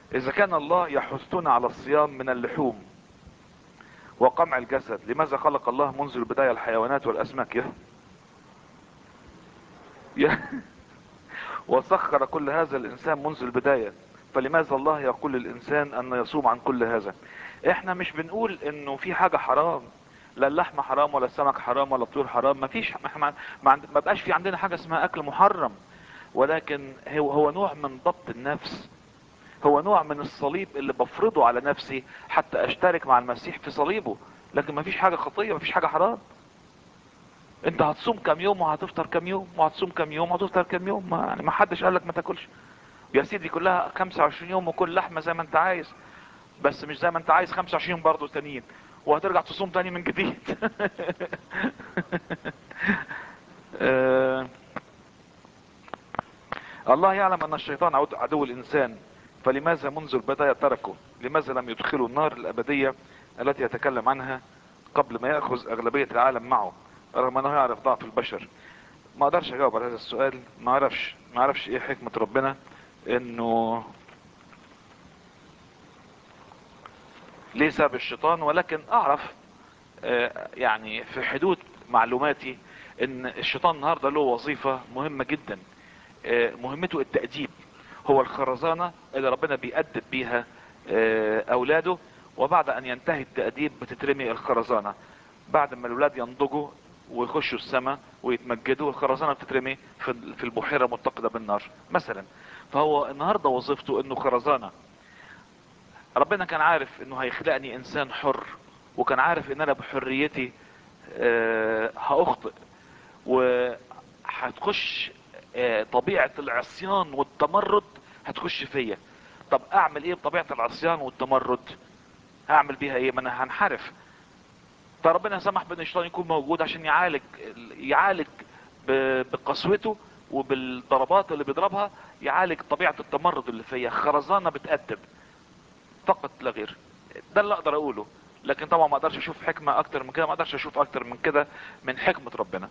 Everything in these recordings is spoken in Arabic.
اذا كان الله يحثنا على الصيام من اللحوم وقمع الجسد، لماذا خلق الله منذ البداية الحيوانات والاسماك ي- وسخر كل هذا الانسان منذ البداية، فلماذا الله يقول للانسان ان يصوم عن كل هذا؟ احنا مش بنقول انه في حاجة حرام، لا اللحمة حرام ولا السمك حرام ولا الطيور حرام، ما فيش، ما بقاش في عندنا حاجة اسمها اكل محرم، ولكن هو نوع من ضبط النفس، هو نوع من الصليب اللي بفرضه على نفسي حتى اشترك مع المسيح في صليبه. لكن ما فيش حاجة خطية، ما فيش حاجة حرام. انت هتصوم كام يوم وهتفطر كام يوم، وهتصوم كام يوم وهتفطر كام يوم، يعني ما حدش قالك ما تاكلش يا سيدي. كلها 25 يوم وكل لحمة زي ما انت عايز، بس مش زي ما انت عايز 25 برضه تانيين، وهترجع تصوم تاني من جديد. آه، الله يعلم ان الشيطان عدو الانسان، فلماذا منذ البداية تركه؟ لماذا لم يدخله النار الابدية التي يتكلم عنها قبل ما يأخذ اغلبية العالم معه، رغم انه يعرف ضعف البشر؟ ما اقدرش اجاوب على هذا السؤال، ما اعرفش ايه حكمة ربنا انه ليه ساب الشيطان، ولكن اعرف يعني في حدود معلوماتي ان الشيطان النهاردة له وظيفة مهمة جدا. مهمته التأديب، هو الخرزانة اللي ربنا بيأدب بيها اولاده، وبعد ان ينتهي التأديب بتترمي الخرزانة. بعد ما الاولاد ينضجوا ويخشوا السماء ويتمجدوا، الخرزانة بتترمي في البحيرة متقدة بالنار مثلا. فهو النهاردة وظيفته انه خرزانة. ربنا كان عارف انه هيخلقني انسان حر، وكان عارف ان انا بحريتي هاخطئ، وهتخش طبيعة العصيان والتمرد هتخش فيا. طب اعمل ايه بطبيعة العصيان والتمرد؟ هعمل بيها ايه؟ ما انا هنحرف. فربنا سمح بان الشيطان يكون موجود عشان يعالج بقسوته وبالضربات اللي بيضربها، يعالج طبيعة التمرد اللي فيا. خرزانة بتأدب فقط لا غير. ده اللي اقدر اقوله، لكن طبعا ما اقدرش اشوف حكمة اكتر من كده، ما اقدرش اشوف اكتر من كده من حكمة ربنا.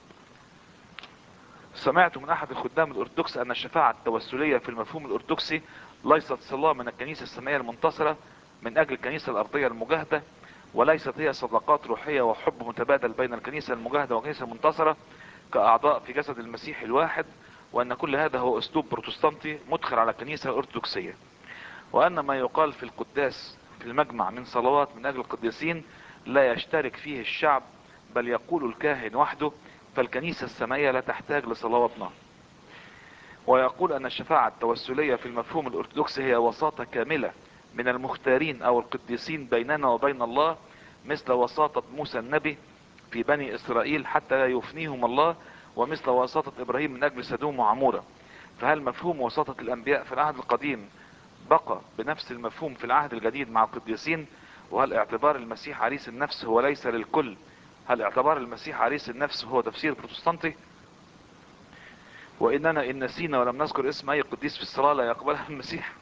سمعت من احد الخدام الارثوذكس ان الشفاعة التوسلية في المفهوم الارثوذكسي ليست صلاة من الكنيسة السمائية المنتصرة من اجل الكنيسة الارضية المجاهدة، وليست هي صداقات روحية وحب متبادل بين الكنيسة المجاهدة والكنيسة المنتصرة كاعضاء في جسد المسيح الواحد، وان كل هذا هو اسلوب بروتستانتي مدخل على الكنيسة الارثوذكسية، وان ما يقال في القداس في المجمع من صلوات من اجل القديسين لا يشترك فيه الشعب، بل يقول الكاهن وحده، فالكنيسة السمائية لا تحتاج لصلواتنا. ويقول ان الشفاعة التوسلية في المفهوم الارثوذكسي هي وساطة كاملة من المختارين او القديسين بيننا وبين الله، مثل وساطة موسى النبي في بني اسرائيل حتى لا يفنيهم الله، ومثل وساطة ابراهيم من اجل سدوم وعمورة. فهل مفهوم وساطة الانبياء في العهد القديم بقى بنفس المفهوم في العهد الجديد مع القديسين؟ وهل اعتبار المسيح عريس النفس هو ليس للكل؟ هل اعتبار المسيح عريس النفس هو تفسير بروتستانتي؟ واننا ان نسينا ولم نذكر اسم اي قديس في الصلاة لا يقبلها المسيح.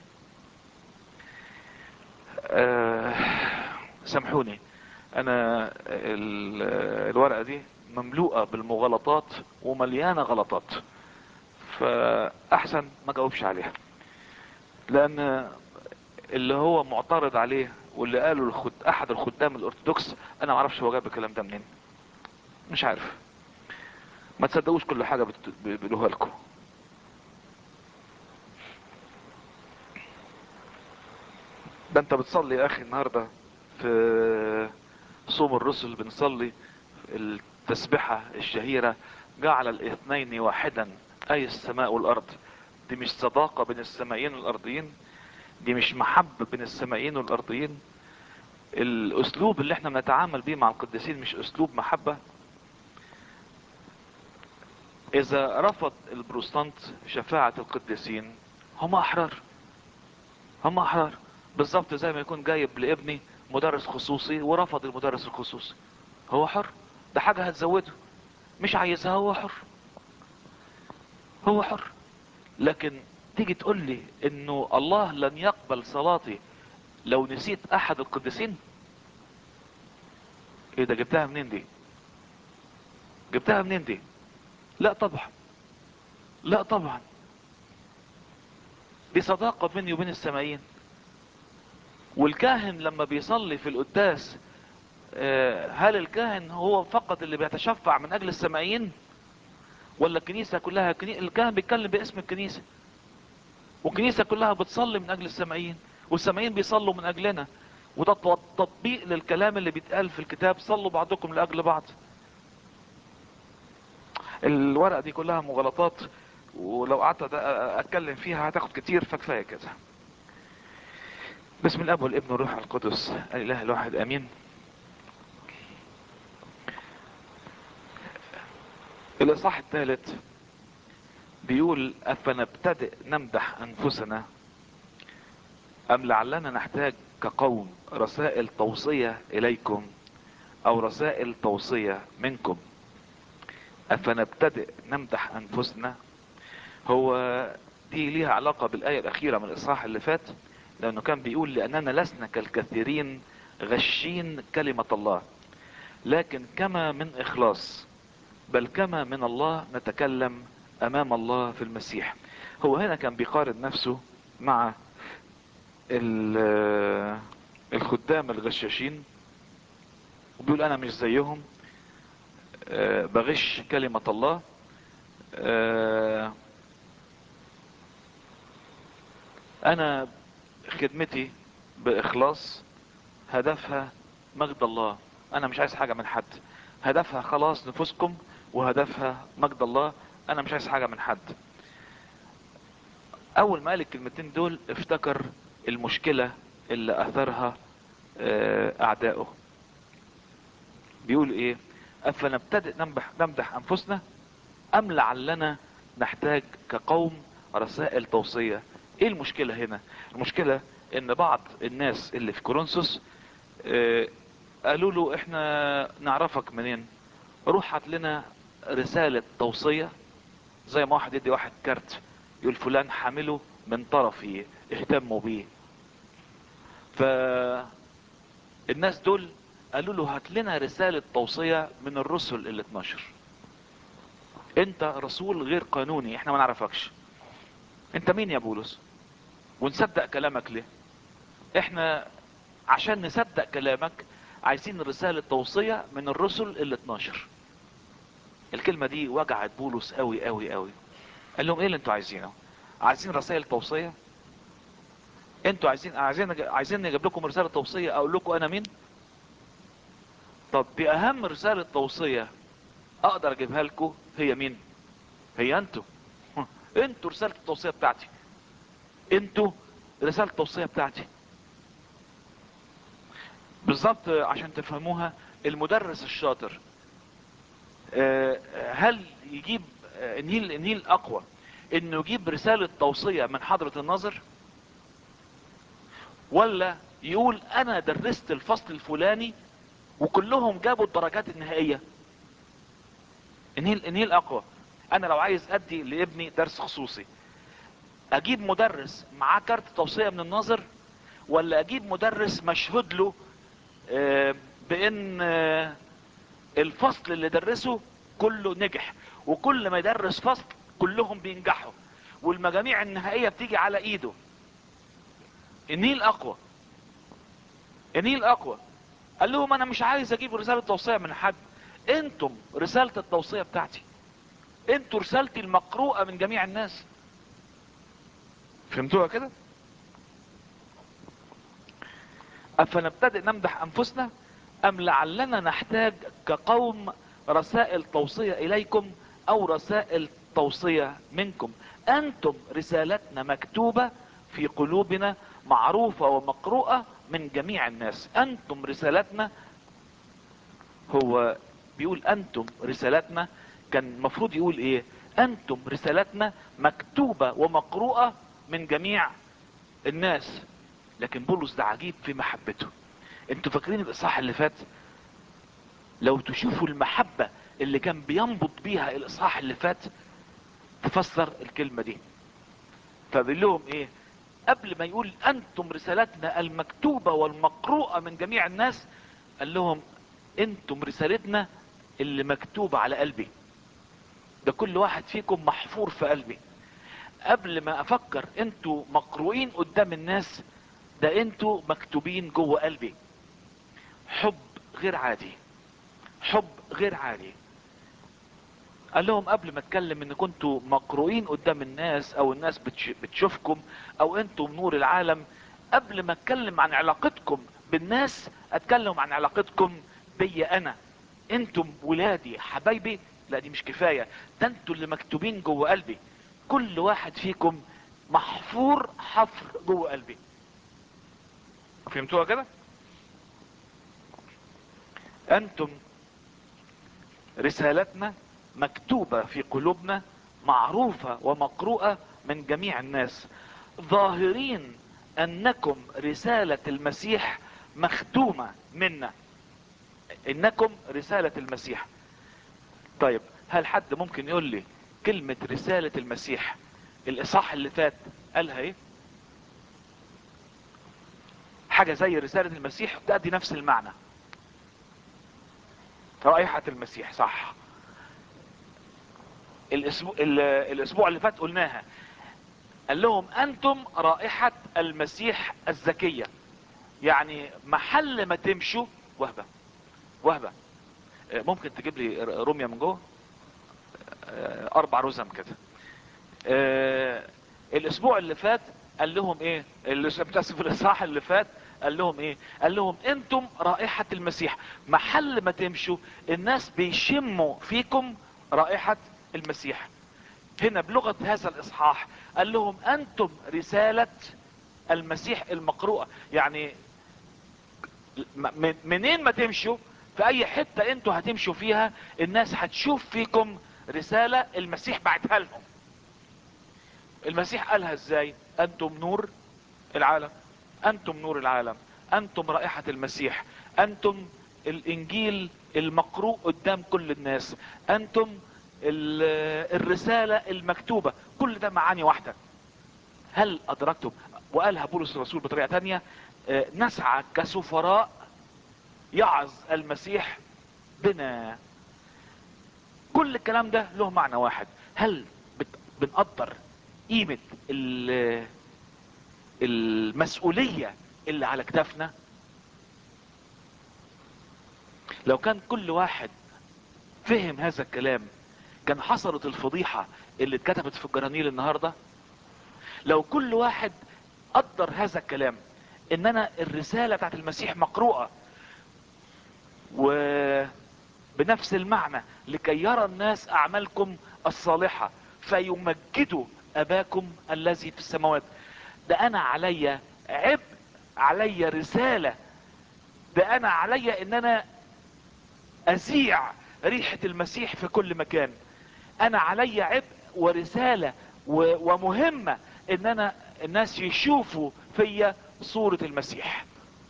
أه سامحوني، انا الورقة دي مملوءة بالمغالطات ومليانة غلطات، فاحسن ما جاوبش عليها، لان اللي هو معترض عليه واللي قاله احد الخدام الارثوذكس، انا ما اعرفش هو جاب الكلام ده منين، مش عارف. ما تصدقوش كل حاجة بيقولوها لكم. ده انت بتصلي يا اخي النهاردة في صوم الرسل، بنصلي التسبحة الشهيرة جعل الاثنين واحدا اي السماء والارض. دي مش صداقة بين السمائيين والارضيين؟ دي مش محبة بين السمائيين والارضيين؟ الاسلوب اللي احنا بنتعامل بيه مع القديسين مش اسلوب محبة؟ اذا رفض البروتستانت شفاعة القديسين، هم احرار، هم احرار. بالظبط زي ما يكون جايب لابني مدرس خصوصي ورفض المدرس الخصوصي، هو حر، ده حاجة هتزوده، مش عايزها هو حر، هو حر. لكن تيجي تقول لي انه الله لن يقبل صلاتي لو نسيت احد القديسين؟ ايه ده؟ جبتها منين دي؟ جبتها منين دي؟ لا طبعا، لا طبعا، دي صداقة بيني وبين السمائيين. والكاهن لما بيصلي في القداس، هل الكاهن هو فقط اللي بيتشفع من اجل السمائيين، ولا الكنيسة كلها؟ الكاهن بيتكلم باسم الكنيسة، والكنيسة كلها بتصلي من اجل السمائيين، والسمائيين بيصلوا من اجلنا. وده تطبيق للكلام اللي بيتقال في الكتاب: صلوا بعضكم لاجل بعض. الورقة دي كلها مغالطات، ولو قعدت اتكلم فيها هتاخد كتير، فكفاية كده. بسم الاب والابن والروح القدس الاله الواحد امين. الاصحاح الثالث بيقول: افنبتدئ نمدح انفسنا ام لعلنا نحتاج كقوم رسائل توصية اليكم او رسائل توصية منكم. افنبتدئ نمدح انفسنا، هو دي ليها علاقة بالاية الاخيرة من الاصحاح اللي فات، لانه كان بيقول: لاننا لسنا كالكثيرين غشين كلمة الله، لكن كما من اخلاص، بل كما من الله نتكلم امام الله في المسيح. هو هنا كان بيقارن نفسه مع الخدام الغشاشين، وبيقول: انا مش زيهم، بغش كلمة الله. انا خدمتي باخلاص هدفها مجد الله، انا مش عايز حاجة من حد. هدفها خلاص نفوسكم، وهدفها مجد الله، انا مش عايز حاجة من حد. اول ما قال الكلمتين دول افتكر المشكلة اللي اثرها اعدائه. بيقول ايه؟ افنبتدئ نمدح انفسنا ام لعلنا نحتاج كقوم رسائل توصية. ايه المشكلة هنا؟ المشكلة ان بعض الناس اللي في كورنثوس قالوا له: احنا نعرفك منين؟ روح هات لنا رسالة توصية، زي ما واحد يدي واحد كارت يقول: فلان حامله من طرفي، اهتموا بيه. فالناس دول قالوا له: هات لنا رسالة توصية من الرسل ال 12. انت رسول غير قانوني، احنا ما نعرفكش، انت مين يا بولس؟ ونصدق كلامك ليه؟ احنا عشان نصدق كلامك عايزين رسالة توصية من الرسل ال 12. الكلمة دي وجعت بولس قوي قوي قوي. قال لهم: ايه اللي انتوا عايزينه؟ عايزين رسائل توصية؟ انتوا عايزين نجيب لكم رسالة توصية اقول لكم انا مين؟ طب دي اهم رسالة توصية اقدر اجيبها لكم، هي مين؟ هي انتوا. انتوا رسالة التوصية بتاعتي، انتوا رسالة التوصية بتاعتي. بالظبط عشان تفهموها، المدرس الشاطر هل يجيب النيل اقوى انه يجيب رسالة توصية من حضرة الناظر، ولا يقول: انا درست الفصل الفلاني وكلهم جابوا الدرجات النهائية؟ النيل اقوى. انا لو عايز ادي لابني درس خصوصي، اجيب مدرس معاه كارت توصية من الناظر، ولا اجيب مدرس مشهود له بان الفصل اللي درسه كله نجح، وكل ما يدرس فصل كلهم بينجحوا، والمجاميع النهائية بتيجي على ايده؟ النيل اقوى. النيل اقوى. قال لهم: انا مش عايز اجيب رسالة توصية من حد، انتم رسالة التوصية بتاعتي، انتوا رسالتي المقروءة من جميع الناس. فهمتوها كده؟ افنبتدئ نمدح انفسنا ام لعلنا نحتاج كقوم رسائل توصية اليكم او رسائل توصية منكم. انتم رسالتنا مكتوبة في قلوبنا، معروفة ومقروءة من جميع الناس. انتم رسالتنا. هو بيقول انتم رسالتنا، كان المفروض يقول ايه؟ انتم رسالتنا مكتوبة ومقروءة من جميع الناس. لكن بولس ده عجيب في محبته. انتوا فاكرين الاصحاح اللي فات؟ لو تشوفوا المحبة اللي كان بينبض بيها الاصحاح اللي فات تفسر الكلمة دي. فبيقول لهم ايه قبل ما يقول انتم رسالتنا المكتوبة والمقروءة من جميع الناس؟ قال لهم: انتم رسالتنا اللي مكتوبة على قلبي، ده كل واحد فيكم محفور في قلبي. قبل ما افكر انتوا مقروئين قدام الناس، ده انتوا مكتوبين جوه قلبي. حب غير عادي، حب غير عادي. قال لهم قبل ما اتكلم ان كنتوا مقروئين قدام الناس، او الناس بتشوفكم، او انتوا نور العالم، قبل ما اتكلم عن علاقتكم بالناس اتكلم عن علاقتكم بي انا. انتم ولادي حبايبي. لا دي مش كفاية، ده انتوا اللي مكتوبين جوه قلبي. كل واحد فيكم محفور حفر جوه قلبي. فهمتوها كده؟ انتم رسالتنا مكتوبة في قلوبنا، معروفة ومقروءة من جميع الناس، ظاهرين انكم رسالة المسيح مختومة منا. انكم رسالة المسيح. طيب هل حد ممكن يقول لي كلمة رسالة المسيح الاصحاح اللي فات قالها ايه؟ حاجة زي رسالة المسيح تأدي نفس المعنى. رائحة المسيح، صح. الاسبوع اللي فات قلناها. قال لهم انتم رائحة المسيح الزكية. يعني محل ما تمشوا. وهبة، وهبة، ممكن تجيب لي رمية من جوه، 4 رزم كده. الاسبوع اللي فات قال لهم ايه؟ في الاصحاح اللي فات قال لهم ايه؟ قال لهم انتم رائحة المسيح. محل ما تمشوا الناس بيشموا فيكم رائحة المسيح. هنا بلغة هذا الاصحاح قال لهم انتم رسالة المسيح المقروءة. يعني منين ما تمشوا، في اي حتة انتوا هتمشوا فيها الناس هتشوف فيكم رسالة المسيح بعتها لهم. المسيح قالها ازاي؟ انتم نور العالم، انتم نور العالم، انتم رائحة المسيح، انتم الانجيل المقروء قدام كل الناس، انتم الرسالة المكتوبة. كل ده معاني واحدة. هل ادركتم؟ وقالها بولس الرسول بطريقة تانية، نسعى كسفراء يعظ المسيح بنا. كل الكلام ده له معنى واحد. هل بنقدر قيمة المسؤولية اللي على كتافنا؟ لو كان كل واحد فهم هذا الكلام كان حصلت الفضيحة اللي اتكتبت في الجرانيل النهاردة. لو كل واحد قدر هذا الكلام، ان انا الرسالة بتاعت المسيح مقروءة وبنفس المعنى لكي يرى الناس اعمالكم الصالحة فيمجدوا اباكم الذي في السماوات. ده انا عليا عبء، عليا رسالة، ده انا عليا ان انا ازيع ريحة المسيح في كل مكان. انا عليا عبء ورسالة ومهمة ان انا الناس يشوفوا فيا صورة المسيح.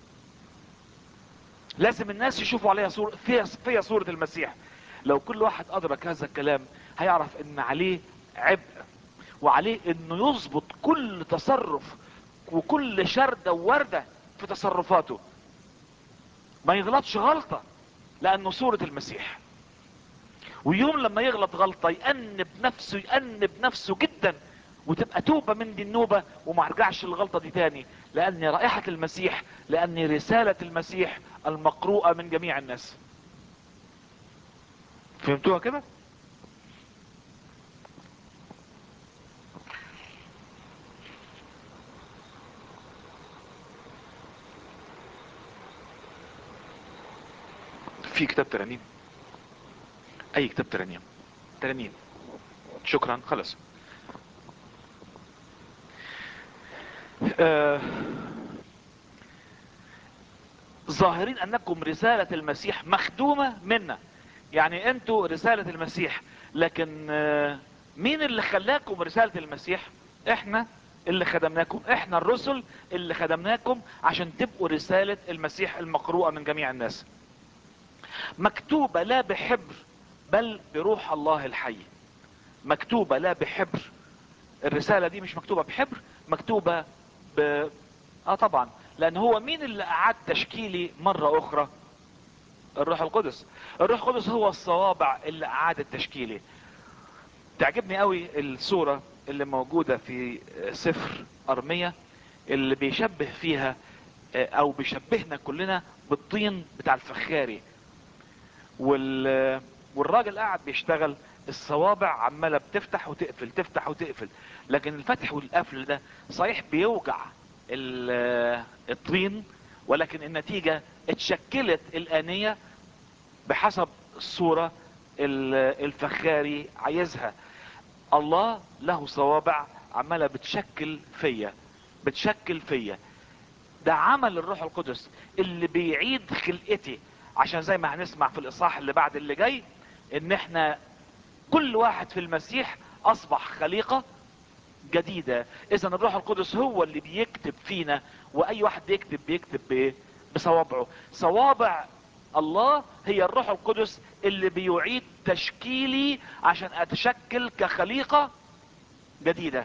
لازم الناس يشوفوا عليها صورة فيا صورة المسيح. لو كل واحد ادرك هذا الكلام هيعرف ان عليه عبء، وعليه انه يظبط كل تصرف وكل شردة ووردة في تصرفاته، ما يغلطش غلطة لانه صورة المسيح. ويوم لما يغلط غلطة يأنب نفسه، يأنب نفسه جدا، وتبقى توبة من دي النوبة وما ارجعش الغلطة دي تاني، لاني رائحة المسيح، لاني رسالة المسيح المقروءة من جميع الناس. فهمتوها كده؟ في كتاب ترانيم، اي كتاب ترانيم، ترانيم. شكرا، خلص. آه ظاهرين انكم رسالة المسيح مخدومة منا. يعني انتوا رسالة المسيح، لكن مين اللي خلاكم رسالة المسيح؟ احنا اللي خدمناكم، احنا الرسل اللي خدمناكم عشان تبقوا رسالة المسيح المقروءة من جميع الناس. مكتوبة لا بحبر بل بروح الله الحي. مكتوبة لا بحبر. الرسالة دي مش مكتوبة بحبر، مكتوبة ب طبعا، لان هو مين اللي اعاد تشكيلي مرة اخرى؟ الروح القدس. الروح القدس هو الصوابع اللي اعادت تشكيلي. تعجبني قوي الصورة اللي موجودة في سفر ارمية، اللي بيشبه فيها او بيشبهنا كلنا بالطين بتاع الفخاري. والراجل قاعد بيشتغل، الصوابع عمالة بتفتح وتقفل تفتح وتقفل، لكن الفتح والقفل ده صحيح بيوجع الطين، ولكن النتيجة اتشكلت الآنية بحسب الصورة الفخاري عايزها. الله له صوابع عمالة بتشكل فيا. ده عمل الروح القدس اللي بيعيد خلقتي، عشان زي ما هنسمع في الاصحاح اللي بعد اللي جاي ان احنا كل واحد في المسيح اصبح خليقة جديدة. اذا الروح القدس هو اللي بيكتب فينا، واي واحد بيكتب بايه؟ بصوابعه. صوابع الله هي الروح القدس اللي بيعيد تشكيلي عشان اتشكل كخليقة جديدة.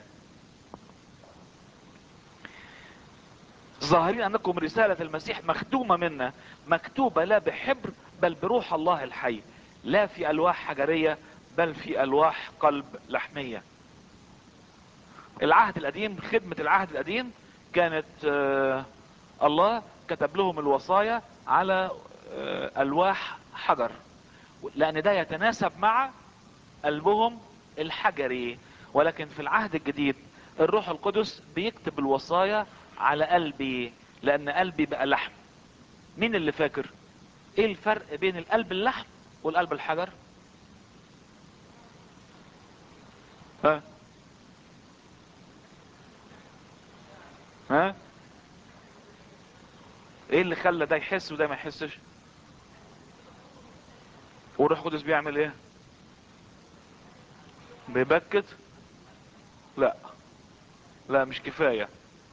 ظاهرين انكم رسالة المسيح مختومة منا، مكتوبة لا بحبر بل بروح الله الحي، لا في الواح حجرية بل في الواح قلب لحمية. العهد القديم، خدمة العهد القديم كانت الله كتب لهم الوصايا على الواح حجر، لان ده يتناسب مع قلبهم الحجري. ولكن في العهد الجديد الروح القدس بيكتب الوصايا على قلبي، لان قلبي بقى لحم. مين اللي فاكر ايه الفرق بين القلب اللحم والقلب الحجر؟ ها ها ايه اللي خلى ده يحس وده ما يحسش؟ والروح القدس بيعمل ايه؟ بيبكت؟ لا، لا مش كفاية.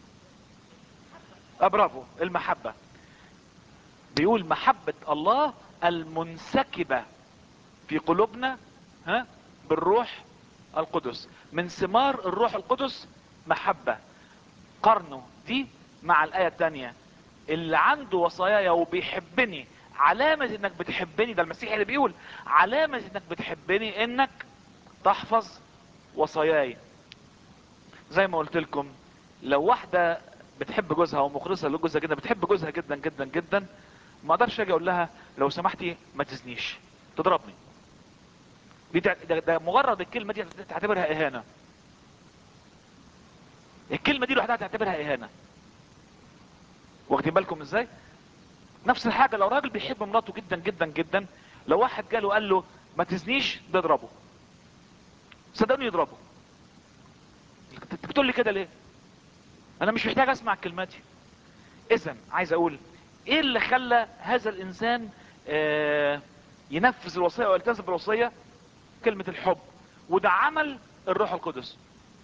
برافو، المحبة. بيقول محبة الله المنسكبة في قلوبنا بالروح القدس. من ثمار الروح القدس محبة. قارنوا دي مع الآية التانية، اللي عنده وصاياي وبيحبني. علامة انك بتحبني، ده المسيح اللي بيقول علامة انك بتحبني انك تحفظ وصاياي. زي ما قلت لكم، لو واحدة بتحب جوزها ومخلصة لجوزها جدا، بتحب جوزها جدا جدا جدا، ما اقدرش اجي اقول لها لو سمحتي ما تزنيش، تضربني. ده مجرد الكلمة دي تعتبرها اهانة. الكلمة دي لوحدها تعتبرها اهانة. واخدين بالكم ازاي؟ نفس الحاجة لو راجل بيحب مراته جدا جدا جدا، لو واحد جاله وقال له ما تزنيش، ده يضربه. صدقوني يضربه. انت بتقول لي كده ليه؟ انا مش محتاج اسمع الكلمات دي. اذا عايز اقول ايه اللي خلى هذا الانسان ينفذ الوصية ويلتزم بالوصية؟ كلمة الحب. وده عمل الروح القدس.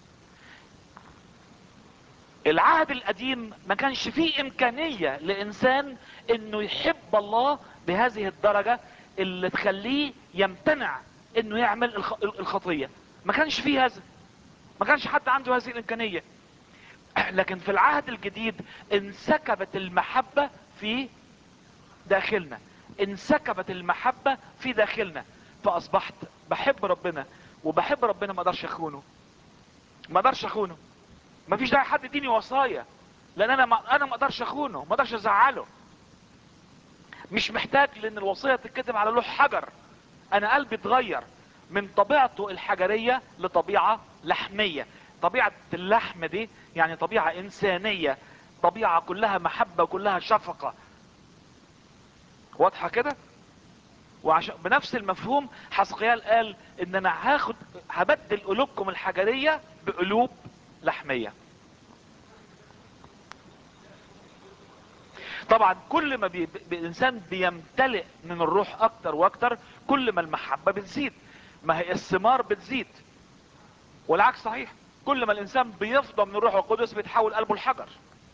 العهد القديم ما كانش فيه امكانية لانسان انه يحب الله بهذه الدرجة اللي تخليه يمتنع انه يعمل الخطية. ما كانش فيه هذا، ما كانش حد عنده هذه الامكانية. لكن في العهد الجديد انسكبت المحبة في داخلنا، انسكبت المحبة في داخلنا، فاصبحت بحب ربنا. وبحب ربنا ما اقدرش اخونه، ما اقدرش اخونه. ما فيش داعي حد يديني وصايا، لان انا ما اقدرش اخونه، ما اقدرش ازعله. مش محتاج لان الوصية تتكتب على لوح حجر. انا قلبي اتغير من طبيعته الحجرية لطبيعة لحمية. طبيعة اللحم دي يعني طبيعة انسانية، طبيعة كلها محبة وكلها شفقة. واضحة كده؟ وعشان بنفس المفهوم حسقيال قال ان انا هبدل قلوبكم الحجرية بقلوب لحمية. طبعا كل ما الانسان بيمتلئ من الروح اكتر واكتر، كل ما المحبة بتزيد. ما هي الثمار بتزيد، والعكس صحيح. كل ما الانسان بيفضى من الروح القدس بيتحول قلبه الحجر.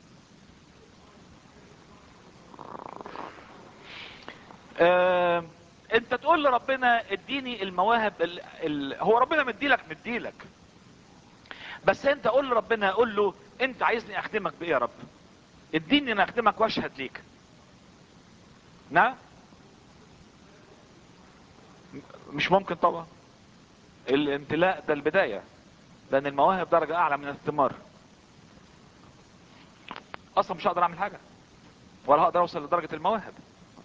انت تقول لربنا اديني المواهب هو ربنا مديلك. بس انت قول لربنا، قول له انت عايزني اخدمك بايه يا رب؟ اديني انا اخدمك واشهد ليك. نعم. مش ممكن طبعا. الامتلاء ده البداية، لان المواهب درجة اعلى من الثمار. اصلا مش هقدر اعمل حاجة ولا هقدر اوصل لدرجة المواهب.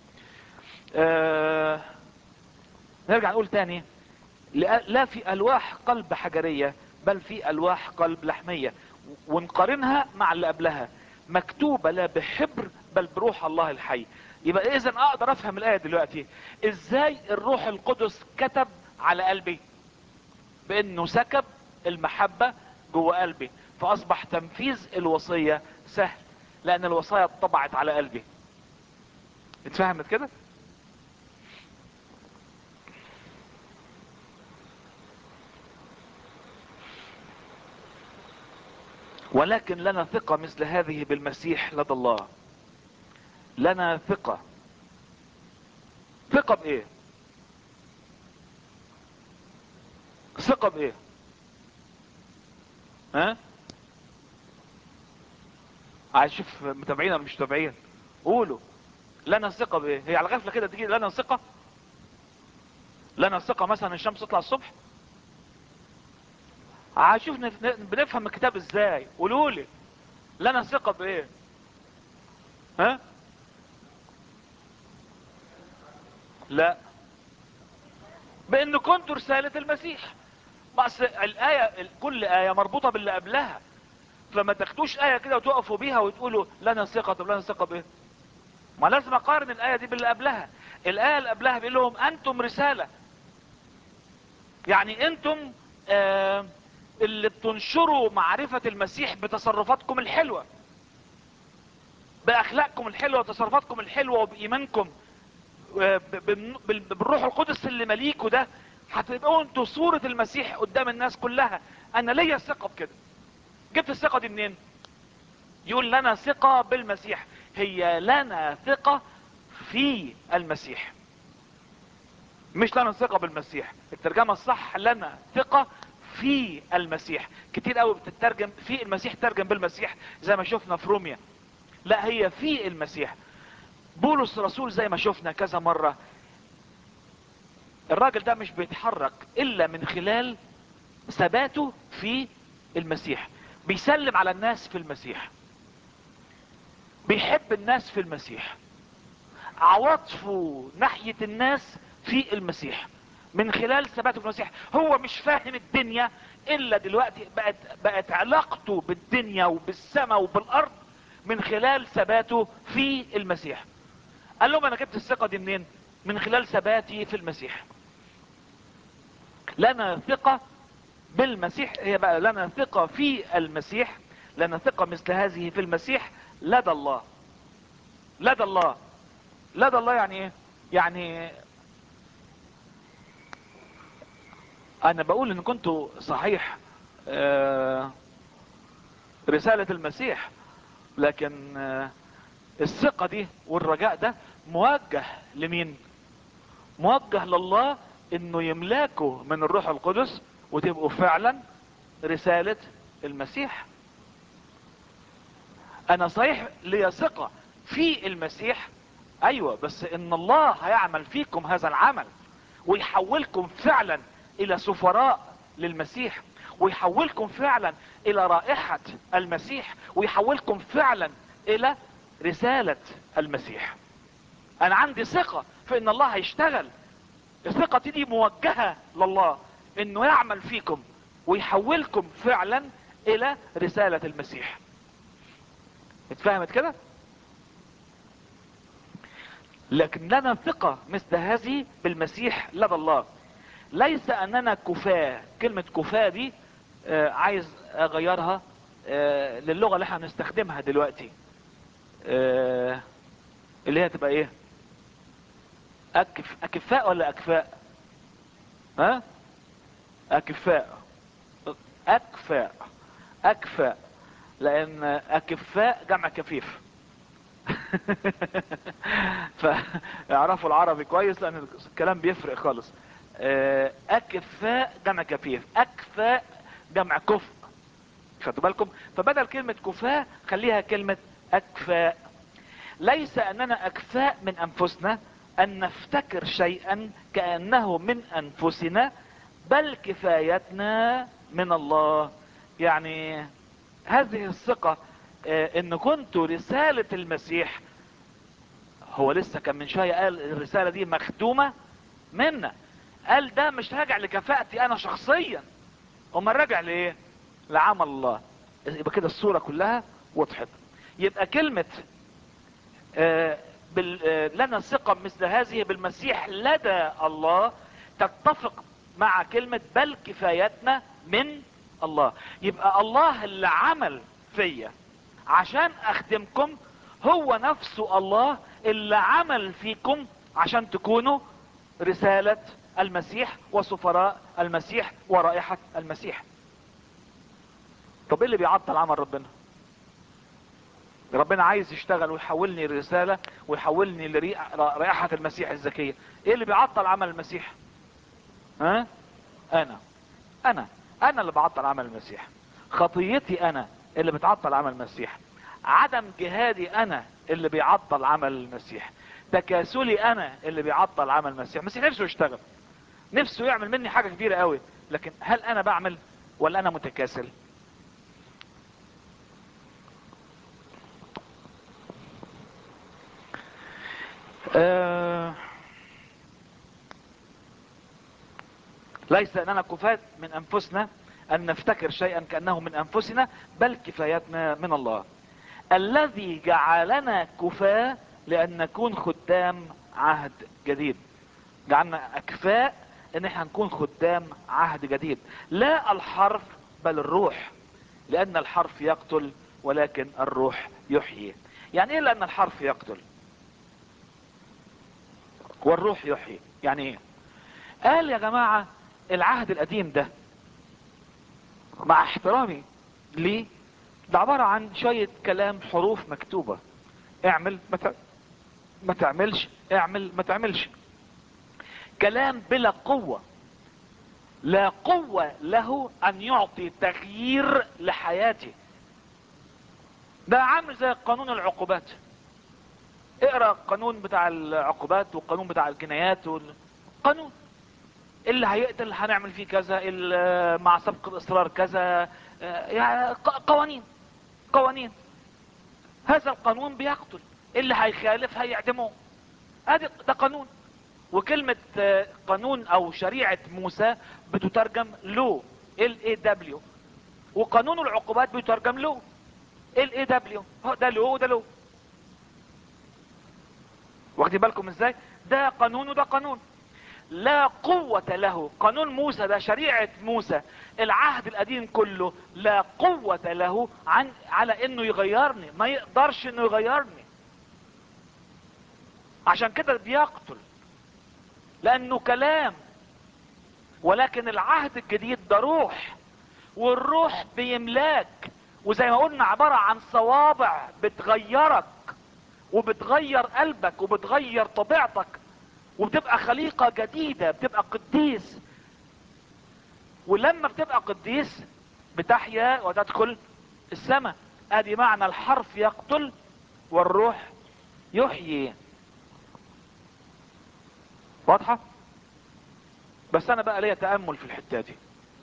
نرجع نقول تاني، لا في الواح قلب حجرية بل في الواح قلب لحمية، ونقارنها مع اللي قبلها، مكتوبة لا بحبر بل بروح الله الحي. يبقى اذا اقدر افهم الاية دلوقتي ازاي الروح القدس كتب على قلبي، بانه سكب المحبة جوه قلبي، فاصبح تنفيذ الوصية سهل لان الوصايا اتطبعت على قلبي. اتفهمت كده؟ ولكن لنا ثقة مثل هذه بالمسيح لدى الله. لنا ثقة. ثقة بايه؟ ثقة بايه؟ ها؟ عايز اشوف متابعين ولا مش متابعين. قولوا. لنا ثقة بايه؟ هي على غفلة كده تيجي لنا ثقة؟ لنا ثقة مثلا الشمس تطلع الصبح؟ عايز اشوف بنفهم الكتاب ازاي. قولوا لي لنا ثقة بايه؟ ها؟ لا، بان كنت رسالة المسيح. بس الآية، كل آية مربوطة باللي قبلها، فما تاخدوش آية كده وتقفوا بيها وتقولوا لنا ثقة. طب لنا ثقة بايه؟ ما لازم اقارن الآية دي باللي قبلها. الآية اللي قبلها بيقول لهم انتم رسالة، يعني انتم اللي بتنشروا معرفة المسيح بتصرفاتكم الحلوة، باخلاقكم الحلوة وتصرفاتكم الحلوة وبايمانكم بالروح القدس اللي مليكوا ده، هتبقوا انتوا صورة المسيح قدام الناس كلها. انا ليا ثقة بكده. جبت الثقة دي منين؟ يقول لنا ثقة بالمسيح. هي لنا ثقة في المسيح، مش لنا ثقة بالمسيح. الترجمة الصح لنا ثقة في المسيح. كتير قوي بتترجم في المسيح ترجم بالمسيح زي ما شفنا في روميا. لا، هي في المسيح. بولس الرسول زي ما شفنا كذا مرة، الراجل ده مش بيتحرك الا من خلال ثباته في المسيح. بيسلم على الناس في المسيح، بيحب الناس في المسيح، عواطفه ناحية الناس في المسيح من خلال ثباته في المسيح. هو مش فاهم الدنيا الا دلوقتي بقت علاقته بالدنيا وبالسماء وبالارض من خلال ثباته في المسيح. قال لهم انا جبت الثقة دي منين؟ من خلال ثباتي في المسيح. لنا ثقة بالمسيح. هي بقى لنا ثقة في المسيح. لنا ثقة مثل هذه في المسيح لدى الله. لدى الله. لدى الله يعني ايه؟ يعني انا بقول ان كنتوا صحيح رسالة المسيح، لكن الثقة دي والرجاء ده موجه لمين؟ موجه لله، انه يملاكوا من الروح القدس وتبقوا فعلا رسالة المسيح. انا صحيح ليا ثقة في المسيح، ايوه، بس ان الله هيعمل فيكم هذا العمل ويحولكم فعلا الى سفراء للمسيح، ويحولكم فعلا الى رائحة المسيح، ويحولكم فعلا الى رسالة المسيح. انا عندي ثقة في ان الله هيشتغل. الثقة دي موجهة لله انه يعمل فيكم ويحولكم فعلا الى رسالة المسيح. اتفهمت كده؟ لكن لنا ثقة مثل هذه بالمسيح لدى الله. ليس اننا كفاة. كلمة كفاة دي عايز اغيرها للغة اللي احنا هنستخدمها دلوقتي، اللي هي تبقى ايه؟ اكفاء ولا اكفاء؟ ها؟ اكفاء. اكفاء. اكفاء. لان اكفاء جمع كفيف. فاعرفوا العربي كويس لان الكلام بيفرق خالص. اكفاء جمع كفيف، اكفاء جمع كفء. خدوا بالكم؟ فبدل كلمة كفاء خليها كلمة اكفاء. ليس اننا اكفاء من انفسنا ان نفتكر شيئا كأنه من انفسنا، بل كفايتنا من الله. يعني هذه الثقة ان كنتوا رسالة المسيح، هو لسه كان من شوية قال الرسالة دي مخدومة منا. قال ده مش راجع لكفاءتي انا شخصيا، امال راجع لايه؟ لعمل الله. يبقى كده الصورة كلها وضحت. يبقى كلمة لنا ثقة مثل هذه بالمسيح لدى الله تتفق مع كلمة بل كفايتنا من الله. يبقى الله اللي عمل فيا عشان اخدمكم هو نفسه الله اللي عمل فيكم عشان تكونوا رسالة المسيح وسفراء المسيح ورائحة المسيح. طب ايه اللي بيعطل عمل ربنا؟ ربنا عايز يشتغل ويحولني الرسالة ويحولني لرائحة المسيح الزكية. ايه اللي بيعطل عمل المسيح؟ ها؟ انا اللي بعطل عمل المسيح. خطيتي انا اللي بتعطل عمل المسيح. عدم جهادي انا اللي بيعطل عمل المسيح. تكاسلي انا اللي بيعطل عمل المسيح. المسيح نفسه يشتغل، نفسه يعمل مني حاجة كبيرة قوي، لكن هل انا بعمل ولا انا متكاسل؟ ليس اننا كفاة من انفسنا ان نفتكر شيئا كأنه من انفسنا، بل كفايتنا من الله الذي جعلنا كفاة لان نكون خدام عهد جديد. جعلنا اكفاء ان احنا نكون خدام عهد جديد، لا الحرف بل الروح، لان الحرف يقتل ولكن الروح يحيي. يعني ايه لان الحرف يقتل والروح يحيي؟ يعني ايه؟ قال يا جماعة العهد القديم ده مع احترامي ليه ده عبارة عن شوية كلام حروف مكتوبة، اعمل ما تعملش، اعمل ما تعملش. كلام بلا قوة، لا قوة له ان يعطي تغيير لحياتي. ده عامل زي قانون العقوبات. اقرأ القانون بتاع العقوبات والقانون بتاع الجنايات قانون اللي هيقتل هنعمل فيه كذا، اللي مع سبق الاصرار كذا، يعني قوانين. هذا القانون بيقتل، اللي هيخالف هيعدمه. ده قانون. وكلمة قانون او شريعة موسى بتترجم لو، LAW، وقانون العقوبات بيترجم لو، LAW. ده لو وده لو. واخدين بالكم ازاي؟ ده قانون وده قانون. لا قوة له. قانون موسى ده شريعة موسى، العهد القديم كله لا قوة له على انه يغيرني، ما يقدرش انه يغيرني. عشان كده بيقتل، لانه كلام. ولكن العهد الجديد ده روح، والروح بيملاك، وزي ما قلنا عبارة عن صوابع بتغيرك وبتغير قلبك وبتغير طبيعتك، وبتبقى خليقة جديدة، بتبقى قديس. ولما بتبقى قديس بتحيا وتدخل السماء. ادي معنى الحرف يقتل والروح يحيي. واضحة؟ بس انا بقى ليا تأمل في الحتة دي.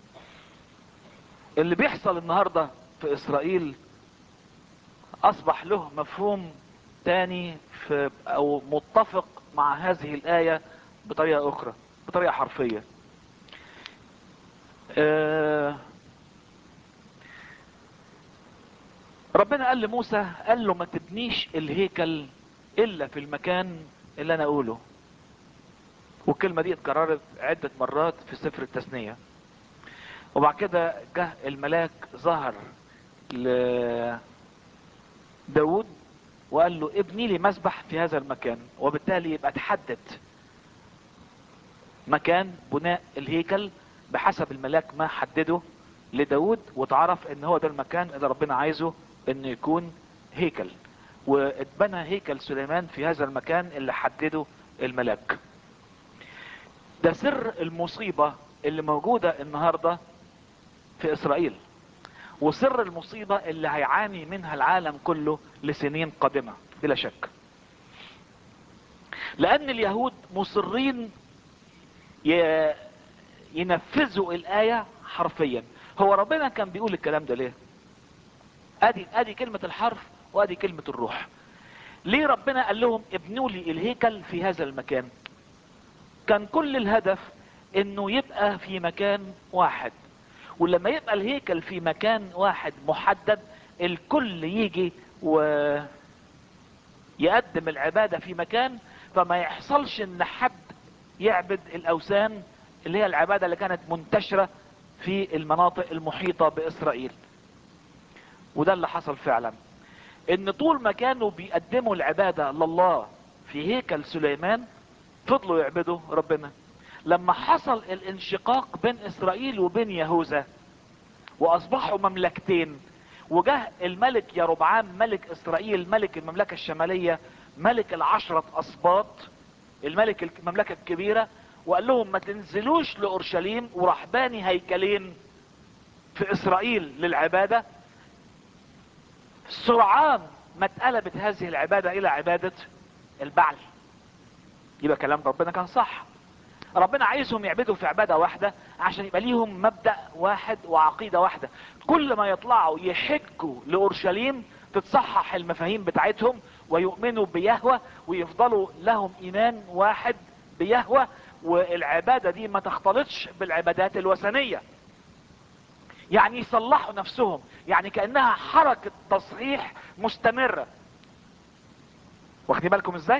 اللي بيحصل النهاردة في اسرائيل اصبح له مفهوم تاني او متفق مع هذه الآية بطريقة اخرى، بطريقة حرفية. ربنا قال لموسى، قال له ما تبنيش الهيكل الا في المكان اللي انا اقوله. والكلمة دي اتكررت عدة مرات في سفر التثنية. وبعد كده جه الملاك ظهر لداود وقال له ابني لي مسبح في هذا المكان، وبالتالي يبقى تحدد مكان بناء الهيكل بحسب الملاك ما حدده لداود، وتعرف ان هو ده المكان اللي ربنا عايزه انه يكون هيكل. واتبنى هيكل سليمان في هذا المكان اللي حدده الملاك. ده سر المصيبة اللي موجودة النهاردة في اسرائيل، وسر المصيبة اللي هيعاني منها العالم كله لسنين قادمة بلا شك. لان اليهود مصرين ينفذوا الآية حرفيا. هو ربنا كان بيقول الكلام ده ليه؟ ادي كلمة الحرف وادي كلمة الروح. ليه ربنا قال لهم ابنوا لي الهيكل في هذا المكان؟ كان كل الهدف انه يبقى في مكان واحد، ولما يبقى الهيكل في مكان واحد محدد الكل يجي ويقدم العبادة في مكان، فما يحصلش ان حد يعبد الاوثان اللي هي العبادة اللي كانت منتشرة في المناطق المحيطة باسرائيل. وده اللي حصل فعلا، ان طول ما كانوا بيقدموا العبادة لله في هيكل سليمان فضلوا يعبدوا ربنا. لما حصل الانشقاق بين اسرائيل وبين يهوذا واصبحوا مملكتين، وجه الملك يربعام ملك اسرائيل ملك المملكة الشمالية ملك العشرة اسباط الملك المملكة الكبيرة، وقال لهم ما تنزلوش لأورشليم، وراح باني هيكلين في اسرائيل للعبادة. سرعان ما اتقلبت هذه العبادة الى عبادة البعل. يبقى كلام ربنا كان صح، ربنا عايزهم يعبدوا في عبادة واحدة عشان يبقى ليهم مبدأ واحد وعقيدة واحدة. كل ما يطلعوا يحجوا لأورشليم تتصحح المفاهيم بتاعتهم ويؤمنوا بيهوه ويفضلوا لهم ايمان واحد بيهوه، والعبادة دي ما تختلطش بالعبادات الوثنية. يعني يصلحوا نفسهم، يعني كأنها حركة تصحيح مستمرة. واخدين بالكم ازاي؟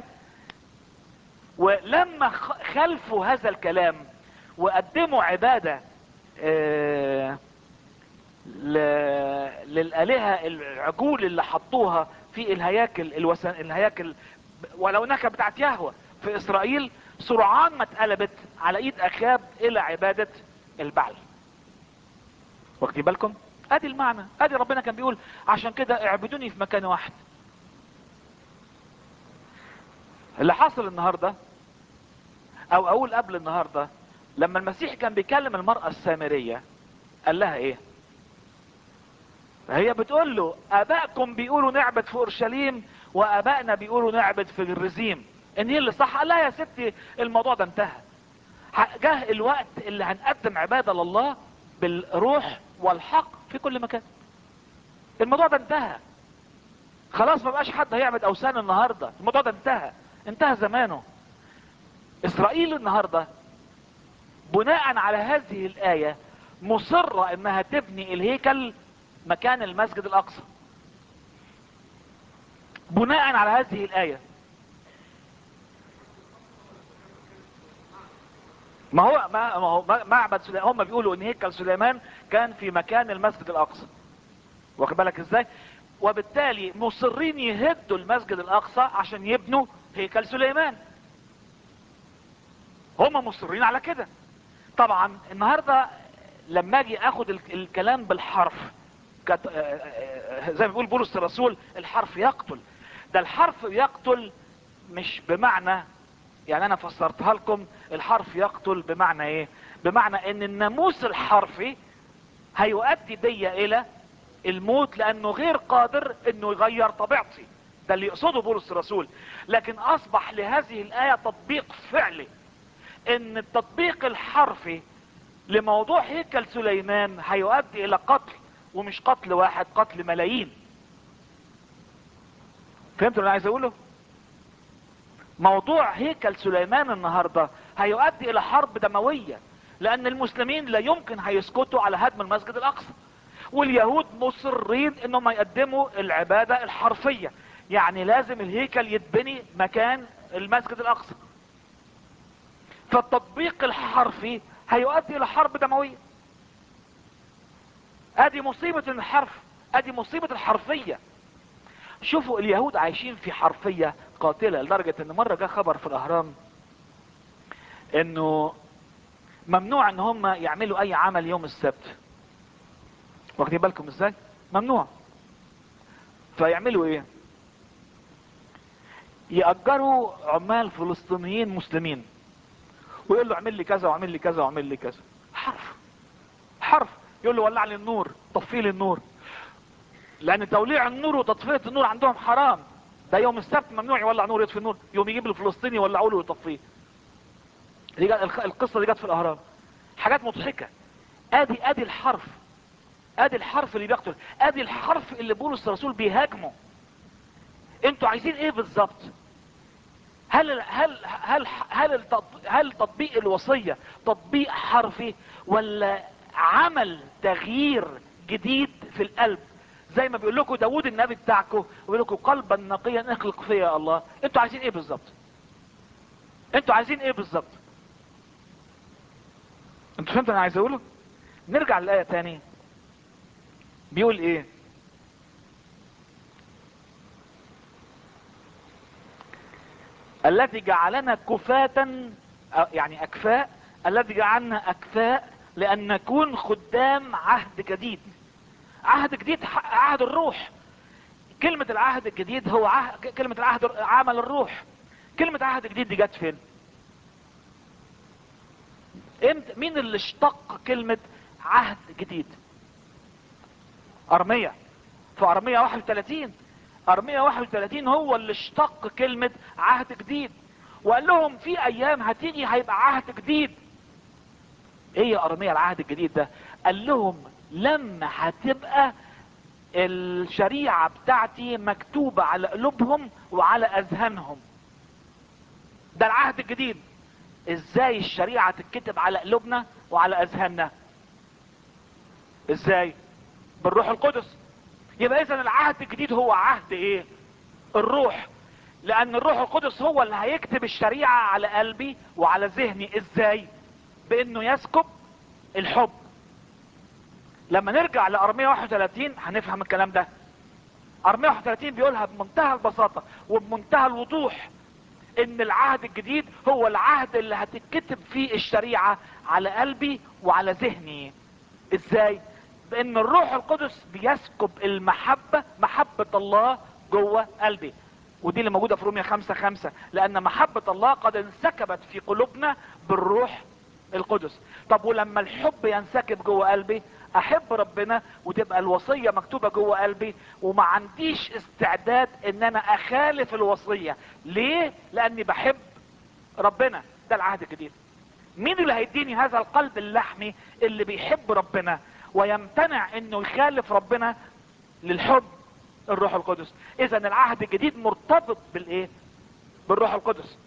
ولما خلفوا هذا الكلام وقدموا عبادة للآلهة العجول اللي حطوها في الهياكل الهياكل ولو انها كانت بتاعت يهوه في اسرائيل، سرعان ما اتقلبت على ايد اخاب الى عبادة البعل. واخدين بالكم؟ ادي المعنى، ادي ربنا كان بيقول عشان كده اعبدوني في مكان واحد. اللي حصل النهاردة او اقول قبل النهاردة، لما المسيح كان بيكلم المرأة السامرية قال لها ايه؟ هي بتقول له ابائكم بيقولوا نعبد في اورشليم وابائنا بيقولوا نعبد في الرزيم، ان هي اللي صح؟ قال لها يا ستي الموضوع ده انتهى، جه الوقت اللي هنقدم عبادة لله بالروح والحق في كل مكان. الموضوع ده انتهى خلاص، ما بقاش حد هيعبد اوثان النهاردة، الموضوع ده انتهى زمانه. اسرائيل النهاردة بناء على هذه الآية مصرة انها تبني الهيكل مكان المسجد الاقصى، بناء على هذه الآية. ما هو معبد سليمان، هم بيقولوا ان هيكل سليمان كان في مكان المسجد الاقصى، واخد بالك ازاي؟ وبالتالي مصرين يهدوا المسجد الاقصى عشان يبنوا هيكل سليمان، هم مصرين على كده. طبعا النهاردة لما اجي اخد الكلام بالحرف زي ما بيقول بولس الرسول الحرف يقتل. ده الحرف يقتل مش بمعنى، يعني انا فسرتها لكم الحرف يقتل بمعنى ايه؟ بمعنى ان الناموس الحرفي هيؤدي بيا الى الموت لانه غير قادر انه يغير طبيعتي. ده اللي يقصده بولس الرسول. لكن اصبح لهذه الاية تطبيق فعلي، ان التطبيق الحرفي لموضوع هيكل سليمان هيؤدي الى قتل، ومش قتل واحد، قتل ملايين. فهمتوا اللي انا عايز اقوله؟ موضوع هيكل سليمان النهاردة هيؤدي الى حرب دموية، لان المسلمين لا يمكن هيسكتوا على هدم المسجد الاقصى، واليهود مصرين انهم يقدموا العبادة الحرفية، يعني لازم الهيكل يتبني مكان المسجد الاقصى. فالتطبيق الحرفي هيؤدي الى حرب دموية. ادي مصيبة الحرف، ادي مصيبة الحرفية. شوفوا اليهود عايشين في حرفية قاتلة لدرجة ان مرة جاء خبر في الاهرام انه ممنوع ان هم يعملوا اي عمل يوم السبت. واخدين بالكم ازاي؟ ممنوع. فيعملوا ايه؟ يأجروا عمال فلسطينيين مسلمين ويقول له اعمل لي كذا واعمل لي كذا واعمل لي كذا. حرف. يقول له ولع لي النور، طفي لي النور، لان توليع النور وتطفئة النور عندهم حرام. ده يوم السبت ممنوع يولع نور يطفي النور، يوم يجيب الفلسطيني يولعوا له ويطفيه. القصة دي جت في الاهرام، حاجات مضحكة. ادي الحرف. ادي الحرف اللي بيقتل، ادي الحرف اللي بولس الرسول بيهاجمه. انتوا عايزين ايه بالظبط؟ هل تطبيق الوصية تطبيق حرفي، ولا عمل تغيير جديد في القلب؟ زي ما بيقول لكم داود النبي بتاعكم، بيقول لكم قلبا نقيا اخلق فيا يا الله. انتوا عايزين ايه بالظبط؟ انتوا عايزين ايه بالظبط؟ انتوا فهمتوا انا عايز اقوله؟ نرجع للآية تاني، بيقول ايه؟ الذي جعلنا كفاة، يعني اكفاء، الذي جعلنا اكفاء لان نكون خدام عهد جديد. عهد جديد، عهد الروح. كلمة العهد الجديد هو كلمة العهد عمل الروح. كلمة عهد جديد دي جت فين؟ مين اللي اشتق كلمة عهد جديد؟ ارميا. في ارميا 31. ارميا 31 هو اللي اشتق كلمة عهد جديد، وقال لهم في ايام هتيجي هيبقى عهد جديد. ايه يا ارميا العهد الجديد ده؟ قال لهم لما هتبقى الشريعة بتاعتي مكتوبة على قلوبهم وعلى اذهانهم. ده العهد الجديد. ازاي الشريعة تتكتب على قلوبنا وعلى اذهاننا؟ ازاي؟ بالروح القدس. يبقى اذا العهد الجديد هو عهد ايه؟ الروح. لان الروح القدس هو اللي هيكتب الشريعة على قلبي وعلى ذهني. ازاي؟ بانه يسكب الحب. لما نرجع لارميا 31 هنفهم الكلام ده. ارميا 31 بيقولها بمنتهى البساطة وبمنتهى الوضوح، ان العهد الجديد هو العهد اللي هتتكتب فيه الشريعة على قلبي وعلى ذهني. ازاي؟ بان الروح القدس بيسكب المحبة، محبة الله جوه قلبي. ودي اللي موجودة في رومية 5:5، لان محبة الله قد انسكبت في قلوبنا بالروح القدس. طب ولما الحب ينسكب جوه قلبي احب ربنا وتبقى الوصية مكتوبة جوه قلبي، وما عنديش استعداد ان انا اخالف الوصية. ليه؟ لاني بحب ربنا. ده العهد الجديد. مين اللي هيديني هذا القلب اللحمي اللي بيحب ربنا ويمتنع انه يخالف ربنا للحب؟ الروح القدس. اذا العهد الجديد مرتبط بالايه؟ بالروح القدس.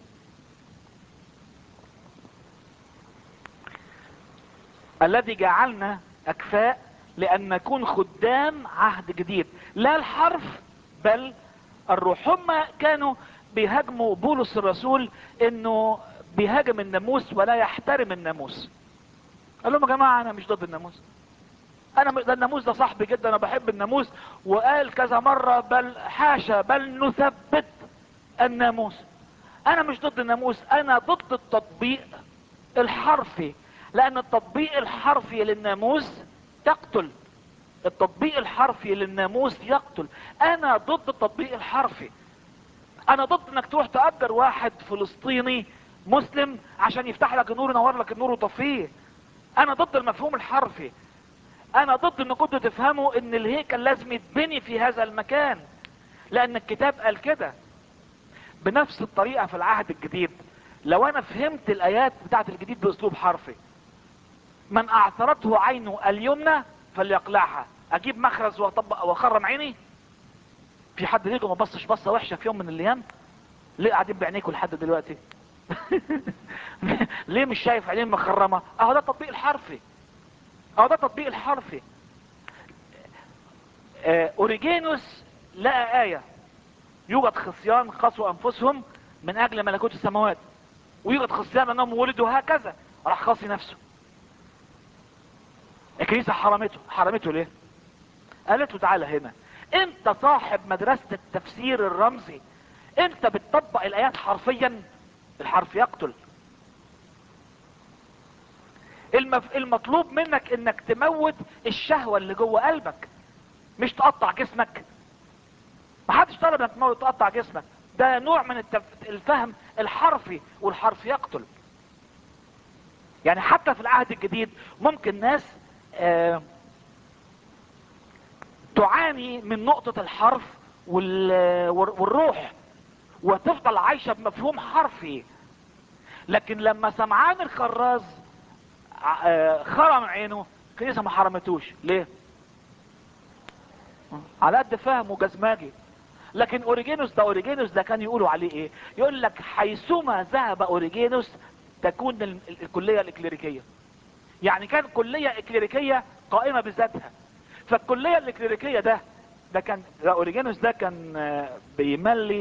الذي جعلنا اكفاء لان نكون خدام عهد جديد، لا الحرف بل الروح. هم كانوا بيهاجموا بولس الرسول انه بيهاجم الناموس ولا يحترم الناموس. قال لهم يا جماعة انا مش ضد الناموس، ده الناموس ده صاحبي جدا، انا بحب الناموس. وقال كذا مرة بل حاشا بل نثبت الناموس. انا مش ضد الناموس، انا ضد التطبيق الحرفي، لان التطبيق الحرفي للناموس يقتل. التطبيق الحرفي للناموس يقتل. انا ضد التطبيق الحرفي. انا ضد انك تروح تأجر واحد فلسطيني مسلم عشان يفتح لك النور، ينور لك النور وطفيه. انا ضد المفهوم الحرفي. انا ضد ان كنتوا تفهموا ان الهيكل لازم يتبني في هذا المكان، لان الكتاب قال كده. بنفس الطريقة في العهد الجديد، لو انا فهمت الايات بتاعت الجديد باسلوب حرفي، من اعثرته عينه اليمنى فليقلعها. اجيب مخرز واطبق واخرم عيني؟ في حد ليكم ما بصش بصة وحشة في يوم من الايام؟ ليه قاعدين بعينيكم لحد دلوقتي؟ ليه مش شايف عينين مخرمة؟ اهو ده التطبيق الحرفي. اهو ده التطبيق الحرفي. اوريجينوس لقى آية: يوجد خصيان خصوا انفسهم من اجل ملكوت السماوات، ويوجد خصيان انهم ولدوا هكذا. راح خاصي نفسه. الكنيسة حرمته ليه؟ قالت له تعالى هنا، انت صاحب مدرسة التفسير الرمزي، انت بتطبق الايات حرفيا. الحرف يقتل. المطلوب منك انك تموت الشهوة اللي جوه قلبك، مش تقطع جسمك. محدش طلب انك تقطع جسمك، ده نوع من الفهم الحرفي، والحرف يقتل. يعني حتى في العهد الجديد ممكن ناس تعاني من نقطة الحرف والروح وتفضل عايشة بمفهوم حرفي. لكن لما سمعان الخراز خرم عينه، الكنيسة ما حرمتوش. ليه؟ على قد فهمه جزماجي. لكن اوريجينوس ده كان يقولوا عليه ايه؟ يقول لك حيثما ذهب اوريجينوس تكون الكلية الاكليريكية. يعني كان كلية اكليريكية قائمة بذاتها. فالكلية الاكليريكية ده كان اوريجينوس ده كان بيملي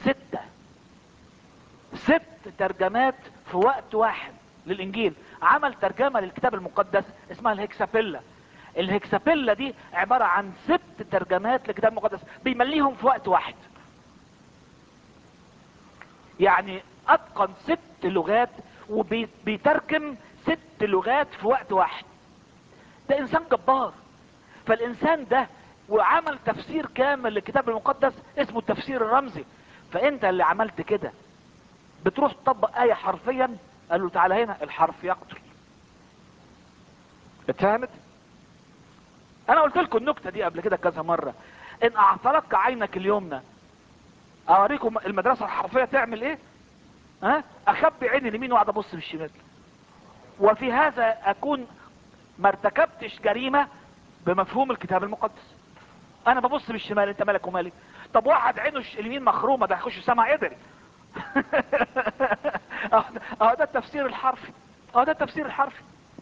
6 ترجمات في وقت واحد للانجيل. عمل ترجمة للكتاب المقدس اسمها الهكسابيلا. الهكسابيلا دي عبارة عن 6 ترجمات للكتاب المقدس بيمليهم في وقت واحد. يعني اتقن 6 لغات وبيترجم 6 لغات في وقت واحد. ده انسان جبار. فالانسان ده وعمل تفسير كامل للكتاب المقدس اسمه التفسير الرمزي. فانت اللي عملت كده بتروح تطبق آية حرفيا، قال له تعالى هنا الحرف يقتل. اتفهمت؟ انا قلت لكم النكتة دي قبل كده كذا مرة. ان اعطلتك عينك اليمنى اوريكم المدرسة الحرفية تعمل ايه؟ اخبي عيني اليمين واقعد ابص بالشمال، وفي هذا اكون ما ارتكبتش جريمة بمفهوم الكتاب المقدس. انا ببص بالشمال، انت مالك ومالي؟ طب واحد عينه اليمين مخرومة ده هيخش سما قدر. ده التفسير الحرفي. ده التفسير الحرفي.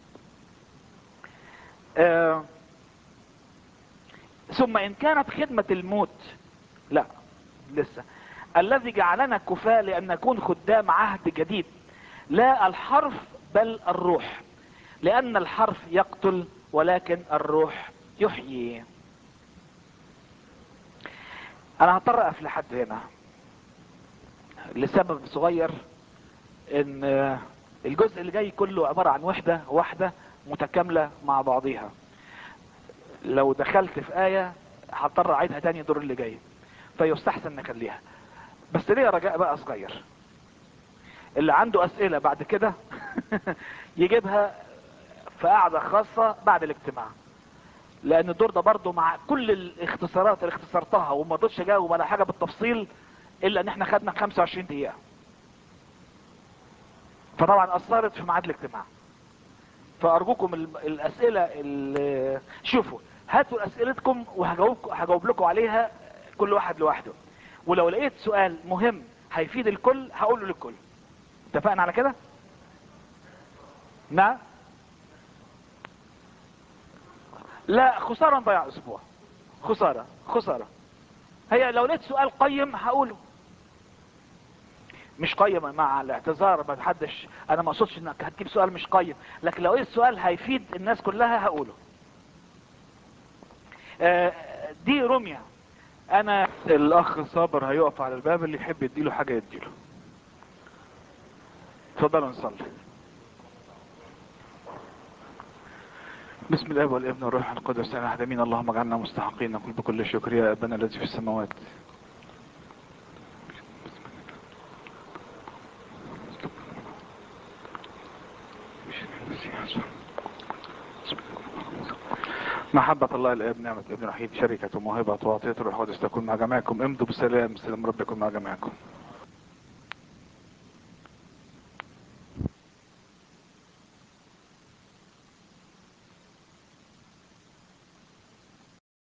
ثم ان كانت خدمة الموت، لا لسه، الذي جعلنا كفاء لان نكون خدام عهد جديد، لا الحرف بل الروح، لان الحرف يقتل ولكن الروح يحيي. انا هضطر اقف لحد هنا لسبب صغير، ان الجزء اللي جاي كله عبارة عن وحدة متكاملة مع بعضيها. لو دخلت في آية هضطر اعيدها تاني الدور اللي جاي، فيستحسن نخليها. بس ليه رجاء بقى صغير، اللي عنده اسئلة بعد كده يجيبها في قعدة خاصة بعد الاجتماع، لان الدور ده برضو مع كل الاختصارات اللي اختصرتها وما رضيتش اجاوب على حاجة بالتفصيل الا ان احنا خدنا 25 دقيقة، فطبعا اثرت في ميعاد الاجتماع. فارجوكم الاسئلة اللي شوفوا هاتوا اسئلتكم وهجاوب لكم عليها كل واحد لوحده، ولو لقيت سؤال مهم هيفيد الكل هقوله للكل. اتفقنا على كده؟ نعم. لا خسارة نضيع اسبوع، خسارة. هي لو لقيت سؤال قيم هقوله، مش قيم مع الاعتذار، ما حدش، انا ما اقصدش انك هتجيب سؤال مش قيم، لكن لو لقيت سؤال هيفيد الناس كلها هقوله. دي رمية. انا الاخ صابر هيقف على الباب، اللي يحب يديله حاجة يديله. اتفضلوا نصلي. بسم الله والابن والروح القدس انا احد امين. اللهم اجعلنا مستحقين نقول بكل شكر يا ابانا الذي في السماوات. محبة الله الاب، نعمة ابن الوحيد، شركة وموهبة وعطية الروح القدس تكون مع جميعكم. امضوا بسلام، سلام رب يكون مع جميعكم.